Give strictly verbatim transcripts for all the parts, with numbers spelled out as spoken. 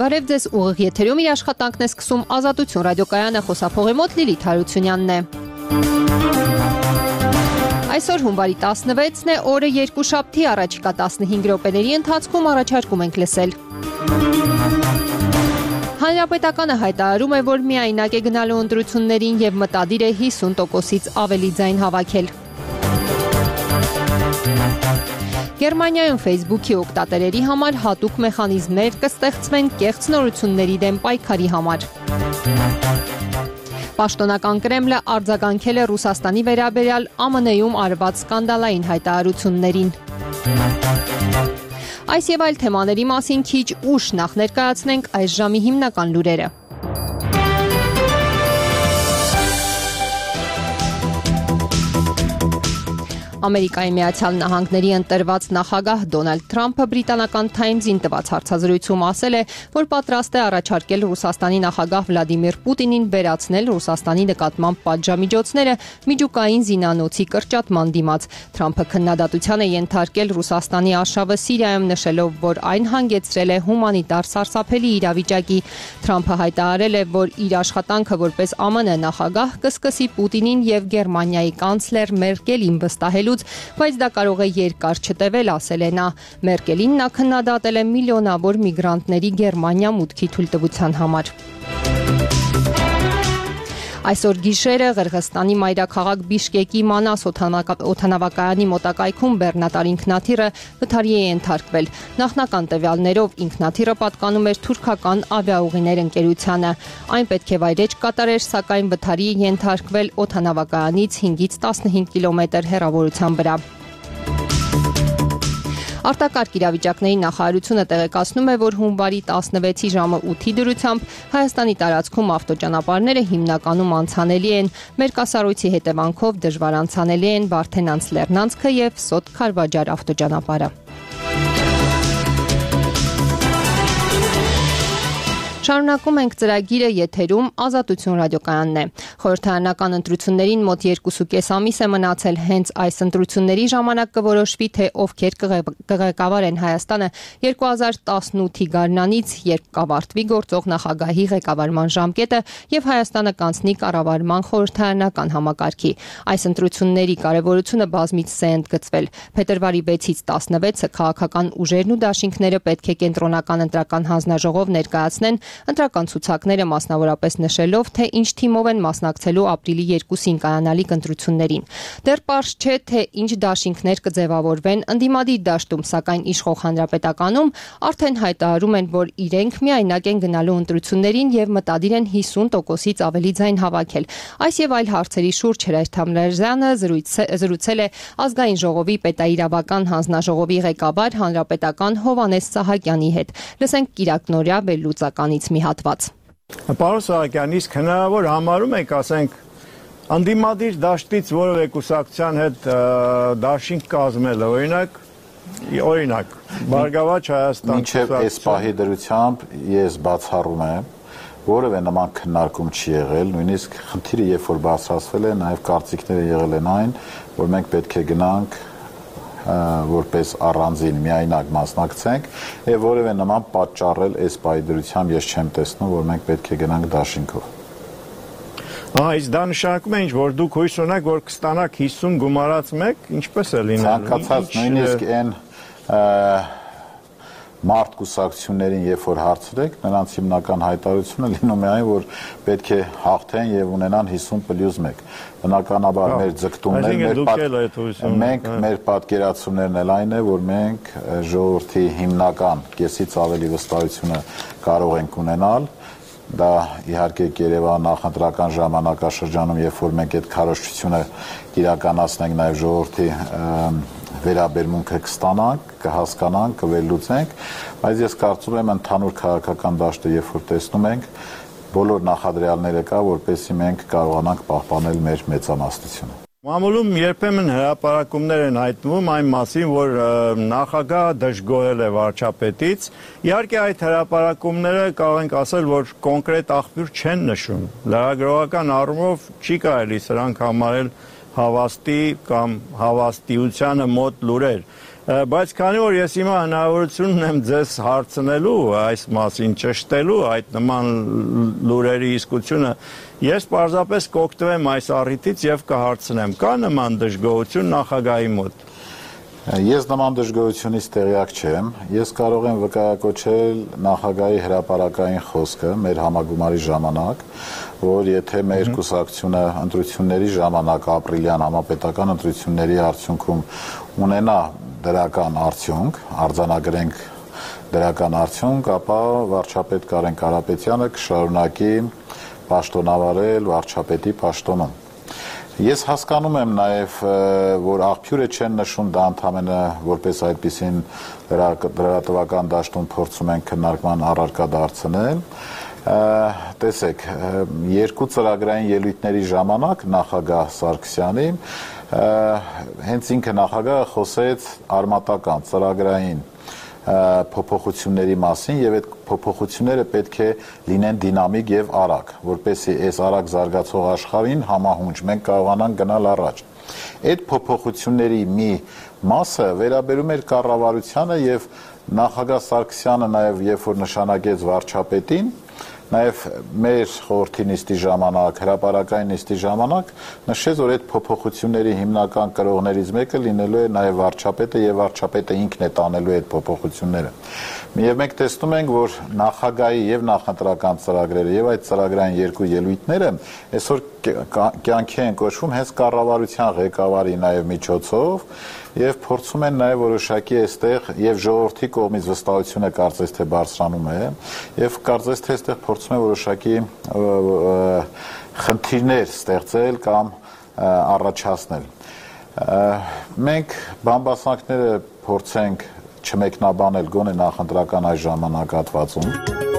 Բարև ձեզ, ուղիղ եթերում իր աշխատանքն է սկսում Ազատություն ռադիոկայանը, խոսափողի մոտ Լիլիթ Հարությունյանն է։ Այսօր հունվարի տասնվեցն է, օրը երկուշաբթի, առաջիկա տասնհինգ րոպեների ընթացքում առաջարկում ենք լսել։ Հանրապետականը հայտարարում է, որ միայնակ է գնալու ընտրություններին եւ մտադիր է հիսուն տոկոսից ավելի ձայն հավաքել։ Գերմանիայում Facebook-ի օգտատերերի համար հատուկ մեխանիզմներ կստեղծվեն կեղծ նորությունների դեմ պայքարի համար։ Պաշտոնական Կրեմլը արձագանքել է Ռուսաստանի վերաբերյալ Ա Մ Ն-ում արված սկանդալային հայտարարություններին։ Այս եւ այլ թեմաների մասին քիչ ուշ նախ ներկայացնենք այս ժամի հիմնական լուրերը։ Ամերիկայի Միացյալ Նահանգների ընտրված նախագահ Դոնալդ Թրամփը բրիտանական Times-ին տված հարցազրույցում ասել է, որ պատրաստ է առաջարկել Ռուսաստանի նախագահ Վլադիմիր Պուտինին վերացնել Ռուսաստանի նկատմամբ պատժամիջոցները միջուկային զինանոցի կրճատման դիմաց։ Թրամփը քննադատության է ենթարկել Ռուսաստանի արշավը Սիրիայում, նշելով, որ այն հանգեցրել է հումանիտար սարսափելի իրավիճակի։ Թրամփը հայտարարել է, որ իր աշխատանքը որպես Ա Մ Ն նախագահ կսկսի Պուտինին եւ Գերմանիայի կանցլեր Մերկելին վստահել, բայց դա կարող է երկար չտևել, ասել է նա։ Մերկելին նա քննադատել է միլիոնավոր միգրանտների Գերմանիա մուտքի թույլտվության համար։ Այսօր գիշերը Ղրղստանի մայրաքաղաք Բիշկեկի Մանաս օդանավակայանի մոտակայքում բեռնատար ինքնաթիռը վթարի է ենթարկվել։ Նախնական տվյալներով ինքնաթիռը պատկանում էր թուրքական ավիաուղիներ ընկերությանը։ Այն պետք է վայրէջք կատարեր, սակայն վթարի է ենթարկվել օդանավակայանից հինգից տասնհինգ կիլոմետր հեռավորության վրա։ Արտակարգ իրավիճակների նախարարությունը տեղեկացնում է, որ հունվարի տասնվեցի ժամը ութի դրությամբ Հայաստանի տարածքում ավտոճանապարհները հիմնականում անցանելի են։ Մերկասառույցի հետևանքով դժվար անցանելի են Վարդենանց-Լեռնանցքը եւ Սոտ-Քարվաճար ավտոճանապարհը։ Շարունակում ենք ծրագիրը, եթերում Ազատություն ռադիոկայանն է։ Խորհրդարանական ընտրություններին մոտ երկուսուկես ամիս է մնացել, հենց այս ընտրությունների ժամանակ կորոշվի, թե ովքեր կղեկավարեն Հայաստանը երկու հազար տասնութի գարնանից, երբ կավարտվի գործող նախագահի ղեկավարման ժամկետը եւ Հայաստանը կանցնի կառավարման խորհրդարանական համակարգի։ Այս ընտրությունների կարևորությունը բազմիցս է ընդգծվել։ Փետրվարի վեցից տասնվեցը քաղաքական ուժերն ու դաշինքները պետք է կենտրոնական ընտրական հանձնաժողով ներկայացնեն ընտրական ցուցակները, մասնավորապես նշելով, թե ինչ թիմով են մասնակցելու ապրիլի երկուսին կայանալիք ընտրություններին։ Դեռ պարզ չէ, թե ինչ դաշինքներ կձևավորվեն ընդդիմադիր դաշտում, սակայն իշխող հանրապետականում արդեն հայտարարում են, որ իրենք միայնակ են գնալու ընտրություններին եւ մտադիր են հիսուն տոկոսից ավելի ձայն հավաքել։ Այս եւ այլ հարցերի շուրջ Հրայր Թամրազյանը զրուցել է Ազգային ժողովի պետաիրավական հանձնաժողովի ղեկավար հանրապետական Հովհաննես Սահակյանի հետ։ Լսենք Կիրակ Նորյա վերլուծականից մի հատված։ Պարոն Սահակյան, իսկ հնարավոր համարում եք, ասենք, ընդդիմադիր դաշտից որևէ կուսակցության հետ դաշինք կազմելը, օրինակ, օրինակ, Բարգավաճ Հայաստան մինչև այս պահի դրությամբ ես բացառում եմ, որևէ նման քննարկում չի եղել, նույնիսկ խնդիրը երբ որ բարձրացվել է, նաև կարծիքները եղել են այն, որ մենք պետք է գնանք որպես առանձին միայնակ մասնակցենք եւ որևէ նման պատճառել այս պայդրությամբ ես չեմ տեսնում, որ մենք պետք է գնանք դաշինքով։ Ահա, իսկ դա նշանակում է ինչ, որ դուք հույս ունեք, որ կստանաք հիսուն գումարած մեկ, ինչպես է լինելու։ Ցանկացած նույնիսկ այն մարդ կուսակցություններին երբ որ հարցրեք, նրանց հիմնական հայտարարությունը լինում է այն, որ պետք է հաղթեն եւ ունենան հիսուն պլյուս մեկ։ Բնականաբար մեր ձգտումներն մենք մեր պատկերացումներն էլ այն է, որ մենք ժողովրդի հիմնական կեսից ավելի վստահությունը կարող ենք ունենալ։ Դա իհարկե Երևան նախընտրական ժամանակաշրջանում, երբ որ մենք այդ քարոզչությունը իրականացնենք, նաև ժողովրդի վերաբերմունքը կստանանք, կհասկանանք, կվերլուծենք, բայց ես կարծում եմ ընդհանուր քաղաքական դաշտը, երբ որ տեսնում ենք, բոլոր նախադրյալները կա, որպեսզի մենք կարողանանք պահպանել մեր մեծամասնությունը։ Մամուլում երբեմն հրապարակումներ են հայտնվում այն մասին, որ նախագահը դժգոհել է վարչապետից։ Իհարկե այդ հրապարակումները կարող ենք ասել, որ կոնկրետ աղբյուր չեն նշում։ Լրագրողական առումով չի կարելի սրանք համարել հավաստի կամ հավաստիությանը մոտ լուրեր։ Բայց քանի որ ես հիմա հնարավորություն ունեմ ձեզ հարցնելու այս մասին, ճշտելու այդ նման լուրերի իսկությունը, ես պարզապես կօգտվեմ այս առիթից եւ կհարցնեմ. կա նման դժգոհություն նախագահի մոտ։ Ես նման դժգոհությունից տեղյակ չեմ։ Ես կարող եմ վկայակոչել նախագահի հրապարակային խոսքը մեր համագումարի ժամանակ, որ եթե մեր կուսակցությունը ընտրությունների ժամանակ ապրիլյան համապետական ընտրությունների արդյունքում ունենա դրական արդյունք, արձանագրենք դրական արդյունք, ապա վարչապետ Կարեն Կարապետյանը կշարունակի պաշտոնավարել վարչապետի պաշտոնում։ Ես հասկանում եմ նաև, որ աղբյուրը չեն նշում դա ընդամենը որպես այդպիսին լրատվական դաշտում փորձում են քննարկման առարկա դարձնել։ Տեսեք, երկու ծրագրային ելույթների ժամանակ նախագահ Սարգսյանի հենց ինքը նախագահը խոսեց արմատական ծրագրային փոփոխությունների մասին եւ այդ փոփոխությունները պետք է լինեն դինամիկ եւ արագ, որպեսզի այս արագ զարգացող աշխարհին համահունչ մենք կարողանանք գնալ առաջ։ Այդ փոփոխությունների մի մասը վերաբերում էր կառավարությանը եւ նախագահ Սարգսյանը նաեւ երբ որ նշանակեց վարչապետին, նաև մեր խորհրդի նիստի ժամանակ, հրապարակային նիստի ժամանակ նշեց, որ այդ փոփոխությունների հիմնական կրողներից մեկը լինելու է նաև վարչապետը եւ վարչապետը ինքն է տանելու այդ փոփոխությունները։ Եվ մենք տեսնում ենք, որ նախագահի եւ նախընտրական ծրագրերը եւ այդ ծրագրային երկու ելույթները այսօր կյանքի են կոչվում հենց կառավարության ղեկավարի նաև միջոցով եւ փորձում են նաև որոշակի այստեղ եւ ժողովրդի կողմից վստահությունը կարծես թե բարձրանում է եւ կարծես թե այստեղ փորձում են որոշակի խնդիրներ ստեղծել կամ առաջացնել։ Մենք բամբասանքները փորձենք չմեկնաբանել գոնե նախընտրական այս ժամանակահատվածում։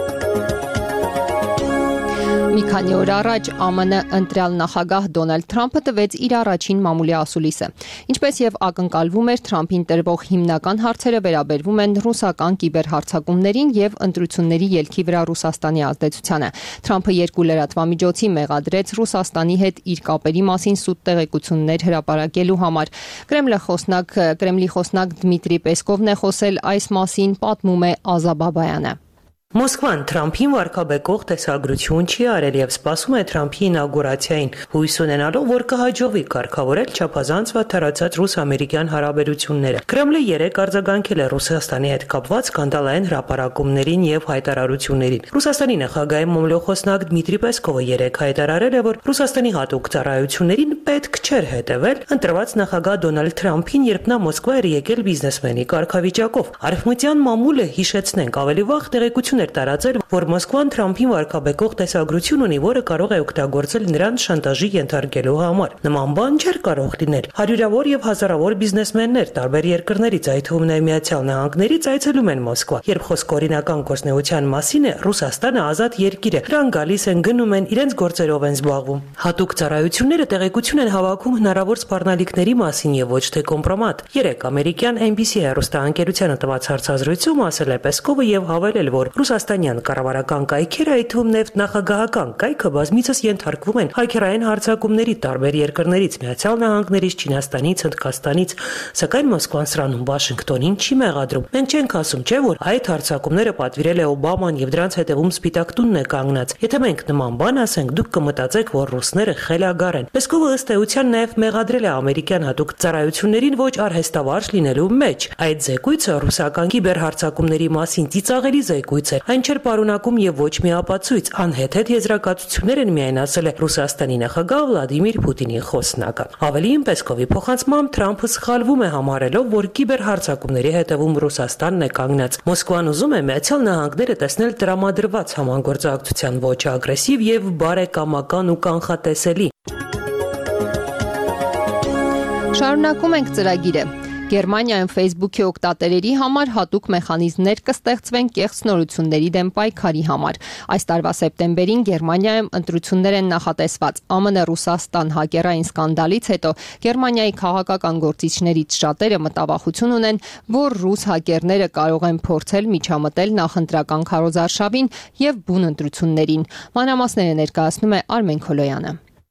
Մի քանի օր առաջ Է Մ Ն ընտրյալ նախագահ Դոնալդ Թրամփը տվեց իր առաջին մամուլի ասուլիսը։ Ինչպես եւ ակնկալվում էր, Թրամփին տրվող հիմնական հարցերը վերաբերվում են ռուսական կիբերհարձակումներին եւ ընտրությունների ելքի վրա Ռուսաստանի ազդեցությանը։ Թրամփը երկու լրատվամիջոցի մեղադրեց Ռուսաստանի հետ իր կապերի մասին սուտ տեղեկություններ հրապարակելու համար։ Կրեմլի խոսնակ Կրեմլի խոսնակ Դմիտրի Պեսկովն է խոսել այս մասին, պատմում է Ազա Բաբայանը։ Մոսկվան Թրամփին վարկաբեկող տեսագրություն չի արել եւ սպասում է Թրամփի ինագուրացիային, հույս ունենալով, որ կհաջողվի կարգավորել չափազանց վատթարացած ռուս-ամերիկյան հարաբերությունները։ Կրեմլը երեկ արձագանքել է Ռուսաստանի հետ կապված սկանդալային հրապարակումներին եւ հայտարարություններին։ Ռուսաստանի նախագահի մամլոխոսնակ Դմիտրի Պեսկովը երեկ հայտարարել է, որ Ռուսաստանի հատուկ ծառայություններին պետք չէր հետևել ընտրված նախագահ Դոնալդ Թրամփին, երբ նա Մոսկվա էր եկել բիզնեսմենի կարգավիճակով։ Արևմտյան մամուլը, հիշեցնենք, ավելի վաղ տեղեկություն էր տարածել, որ Մոսկվան Թրամփին վարկաբեկող տեսագրություն ունի, որը կարող է օգտագործել նրան շանտաժի ենթարկելու համար։ Նման բան չէր կարող լինել։ Հարյուրավոր եւ հազարավոր բիզնեսմեններ տարբեր երկրներից, այդ թվում նաեւ Միացյալ Նահանգներից այցելում են Մոսկվա։ Երբ խոսք օրինական գործնեության մասին է, Ռուսաստանը ազատ երկիր է։ Նրանք գալիս են, գնում են, իրենց գործերով են զբաղվում։ Հատուկ ծառայությունները տեղեկություն են հավաքում հնարավոր սպառնալիքների մասին եւ ոչ թե կոմպրոմատ։ Երեկ ամերիկյան N B C հեռուստաընկերությանը տված հարցազրույցում ասել է Պեսկովը եւ հավելել, որ ռուսաստանյան կառավարական կայքերը, այդ թվում նեւթ նախագահական կայքը բազմիցս ենթարկվում են հակերային հարձակումների տարբեր երկրներից, Միացյալ Նահանգներից, Չինաստանից, Հնդկաստանից, սակայն Մոսկվան սրանում Վաշինգտոնին չի մեղադրում։ Մենք չենք ասում, չէ՞ որ այդ հարձակումները պատվիրել է Օբաման եւ դրանց հետևում Սպիտակ տունն է կանգնած։ Եթե մենք նման բան ասենք, դուք կմտածեք, որ ռուսները խելագար են։ Պեսկովը ըստ էության նաեւ մեղադրել է ամերիկյան հատուկ ծառայություններին ոչ արհեստավարժ լինելու մեջ։ Այդ զեկույցը ռուսական կիբերհարձակումների մասին ծիծաղելի զեկույց է։ Այն չէր պարունակում եւ ոչ մի ապացույց, անհեթեթ եզրակացություններ են միայն ասել է Ռուսաստանի նախագահ Վլադիմիր Պուտինի խոսնակը։ Ավելին Պեսկովի փոխանցմամբ Թրամփը սխալվում է համարելով, որ կիբերհարձակումների հետևում Ռուսաստանն է կանգնած։ Մոսկվան ուզում է Միացյալ Նահանգները տեսնել տրամադրված համագործակցության ոչ ագրեսիվ եւ բարեկամական ու կանխատեսելի։ Շարունակում ենք ծրագիրը։ Գերմանիայում Facebook-ի օգտատերերի համար հատուկ մեխանիզմներ կստեղծվեն կեղծ նորությունների դեմ պայքարի համար։ Այս տարվա սեպտեմբերին Գերմանիայում ընտրություններ են նախատեսված։ Է Մ Ն Ռուսաստան հակերային սկանդալից հետո Գերմանիայի քաղաքական գործիչներից շատերը մտավախություն ունեն, որ ռուս հակերները կարող են փորձել միջամտել նախընտրական քարոզարշավին եւ բուն ընտրություններին։ Մանրամասները ներկայացնում է Արմեն Քոլոյանը։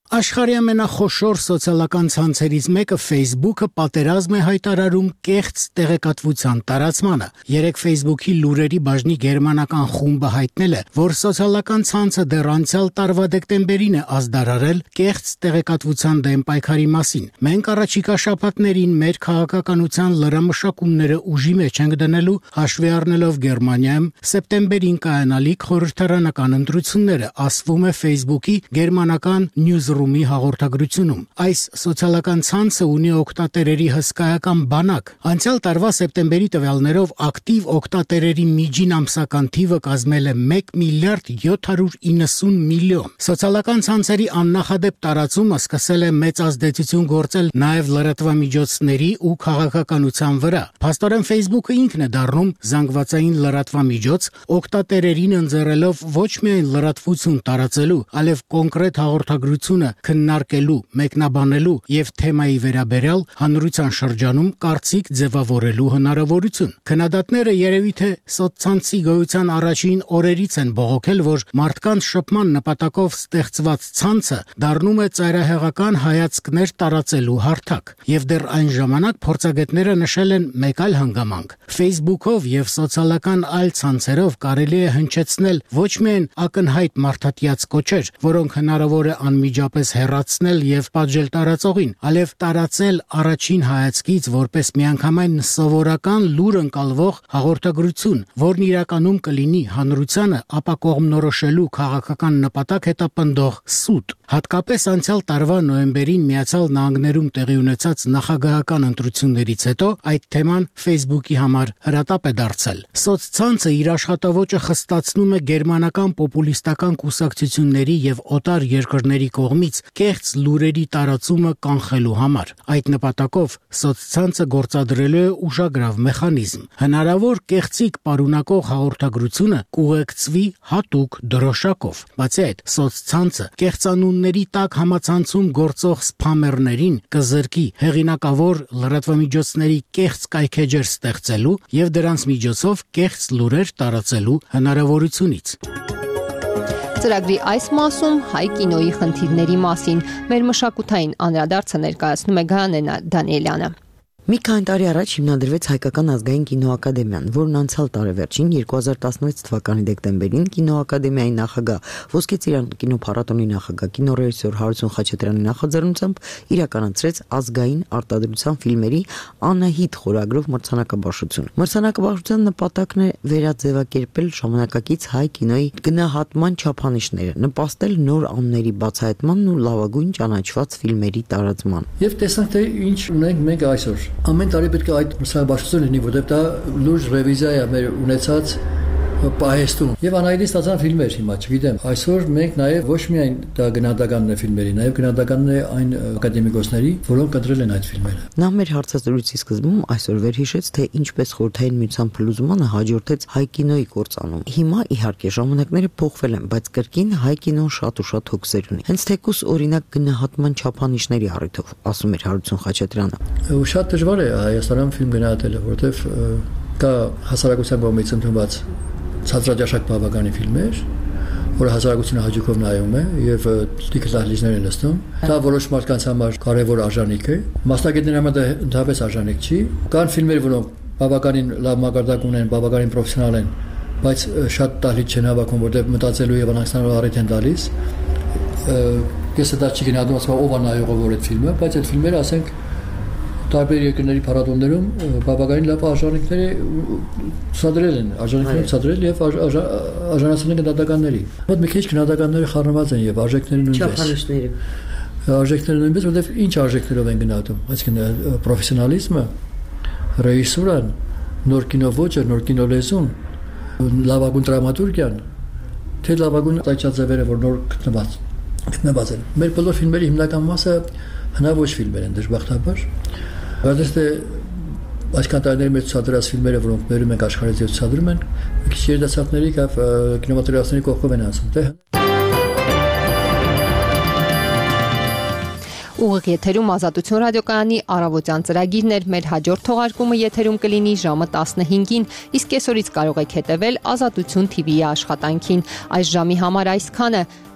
Աշխարհի ամենախոշոր սոցիալական ցանցերից մեկը Facebook-ը պատերազմ է հայտարարում կեղծ տեղեկատվության տարածմանը։ Երեք Facebook-ի լուրերի բաժնի գերմանական խումբը հայտնել է, որ սոցիալական ցանցը դեռ անցյալ տարվա դեկտեմբերին է ազդարարել կեղծ տեղեկատվության դեմ պայքարի մասին։ Մենք առաջիկա շաբաթներին մեր քաղաքականության լրամշակումները ուժի մեջ ենք դնելու, հաշվի առնելով Գերմանիայում սեպտեմբերին կայանալիք խորհրդարանական ընտրությունները, ասվում է Facebook-ի գերմանական News Ռումի հաղորդագրությունում։ Այս սոցիալական ցանցը ունի օգտատերերի հսկայական բանակ։ Անցյալ տարվա սեպտեմբերի տվյալներով ակտիվ օգտատերերի միջին ամսական թիվը կազմել է մեկ միլիարդ յոթ հարյուր իննսուն միլիոն։ Սոցիալական ցանցերի աննախադեպ տարածումը սկսել է մեծ ազդեցություն գործել նաև լրատվամիջոցների ու քաղաքականության վրա։ Փաստորեն Facebook-ը ինքն է դառնում զանգվածային լրատվամիջոց, օգտատերերին ընձեռելով ոչ միայն լրատվություն տարածելու, այլև կոնկրետ հաղորդագրությունը քննարկելու, մեկնաբանելու եւ թեմայի վերաբերյալ հանրության շրջանում կարծիք ձևավորելու հնարավորություն։ Քննադատները երևի թե սոցցանցի գոյության առաջին օրերից են բողոքել, որ մարդկանց շփման նպատակով ստեղծված ցանցը դառնում է ծայրահեղական հայացքներ տարածելու հարթակ։ Եվ դեռ այն ժամանակ փորձագետները նշել են մեկ այլ հանգամանք։ Facebook-ով եւ սոցիալական այլ ցանցերով կարելի է հնչեցնել ոչ միայն ակնհայտ մարդատիաց կոչեր, որոնք հնարավոր է անմիջապես հեռացնել եւ պատժել տարածողին, այլև տարածել առաջին հայացքից որպես միանգամայն սովորական լուր ընկալվող հաղորդագրություն, որն իրականում կլինի հանրությանը ապակողմնորոշելու քաղաքական նպատակ հետապնդող սուտ։ Հատկապես անցյալ տարվա նոյեմբերին Միացյալ Նահանգներում տեղի ունեցած նախագահական ընտրություններից հետո այդ թեման Facebook-ի համար հրատապ է դարձել։ Սոցցանցը իր աշխատավոճը խստացնում է գերմանական պոպուլիստական կուսակցությունների եւ օտար երկրների կողմից կեղծ լուրերի տարածումը կանխելու համար։ Այդ նպատակով սոցցանցը գործադրելու է ուշագրավ մեխանիզմ։ Հնարավոր կեղծիք պարունակող հաղորդագրությունը կուղեկցվի հատուկ դրոշակով։ Բացի այդ, սոցցանցը կեղծանունների տակ համացանցում գործող սփամերներին կզրկի հեղինակավոր լրատվամիջոցների կեղծ կայքեջեր ստեղծելու եւ դրանց միջոցով կեղծ լուրեր տարածելու հնարավորությունից։ Ծրագրի այս մասում հայ կինոյի խնդիրների մասին մեր մշակութային անդրադարձը ներկայացնում է Գայանե Դանիելյանը։ Մի քանի տարի առաջ հիմնադրվեց Հայկական ազգային կինոակադեմիան, որն անցյալ տարեվերջին երկու հազար տասնվեց թվականի դեկտեմբերին կինոակադեմիայի նախագահ, Ոսկե ծիրան կինոփառատոնի նախագահ, կինոռեժիսոր Հարություն Խաչատրյանի նախաձեռնությամբ իրականացրեց ազգային արտադրության ֆիլմերի Անահիտ խորագրով մրցանակաբաշխություն։ Մրցանակաբաշխության նպատակն է վերաձևակերպել ժամանակակից հայ կինոյի գնահատման չափանիշները, նպաստել նոր անունների բացահայտմանն ու լավագույն ճանաչված ֆիլմերի տարածման։ Եվ տեսանք, թե ինչ ունենք մենք այսօր։ Ամեն տարի պետք է այդ մրցանակաբաշխությունը լինի, որտեղ դա լուրջ ռևիզիա է մեր ունեցած պահեստում։ Եվ անհայտի ստացան ֆիլմեր հիմա, չգիտեմ։ Այսօր մենք նաև ոչ միայն դա գնահատականն է ֆիլմերի, նաև գնահատականն է այն ակադեմիկոսների, որոնք ընտրել են այդ ֆիլմերը։ Նա մեր հարցազրույցի սկզբում այսօր վերհիշեց, թե ինչպես խորհրդային միության փլուզմանը հաջորդեց հայ կինոյի կործանում։ Հիմա իհարկե ժամանակները փոխվել են, բայց կրկին հայ կինոն շատ ու շատ հոգսեր ունի։ Հենց թեկուս օրինակ գնահատման չափանիշների առիթով, ասում էր Հարություն Խաչատրյանը։ Շատ դժվար է Հայաստանում ֆիլմ գնահատելը, որովհետև կա հասարակության կողմից ընդունված ցածրաճաշակ բավականի ֆիլմեր, որը հասարակությունը հաճույքով նայում է եւ դիքտատորներ են լսում։ Դա որոշ մարդկանց համար կարեւոր արժանիք է։ Մասնագետների համար դա ընդհանրապես արժանիք չի։ Կան ֆիլմեր, որոնք բավականին լավ մակարդակ ունեն, բավականին պրոֆեսիոնալ են, բայց շատ տալիք չեն հավաքում, որտեղ մտածելու եւ անհանգստանալու առիթ են տալիս։ Ես դա չգնահատում, ասում ով է նայողը որ այդ ֆիլմը, բայց այդ ֆիլմերը, ասենք, տարբեր երկրների փառատոներում բավականին լավ արժանիքների ցուցադրել են, արժանիքներ ցուցադրել եւ արժանացել են գնահատականների։ Ոտ մի քիչ գնահատականները խառնված են եւ արժեքները նույնպես։ Չափանիշները։ Արժեքները նույնպես, որովհետեւ ինչ արժեքներով են գնահատում, այսինքն պրոֆեսիոնալիզմը, ռեժիսուրան, նոր կինո ոճը, նոր կինո լեզուն, լավագույն դրամատուրգիան, թե լավագույն տեքստաձևերը, որ նոր գտնված գտնված են։ Մեր բոլոր ֆիլմերի հիմնական մասը հնաոճ ֆիլմեր են, դժբախտաբար։ Բայց դե այսքան տարիների մեջ ցուցադրած ֆիլմերը, որոնք բերում են աշխարհից եւ ցուցադրում են, մի քիչ երիտասարդների եւ կինեմատոգրաֆիստների կողքով են անցնում, թե Ուղիղ եթերում Ազատություն ռադիոկայանի առավոտյան ծրագիրն էր, մեր հաջորդ թողարկումը եթերում կլինի ժամը տասնհինգին, իսկ կեսօրից կարող եք հետևել Ազատություն թի վիի աշխատանքին։ Այս ժամի համար այսքանը։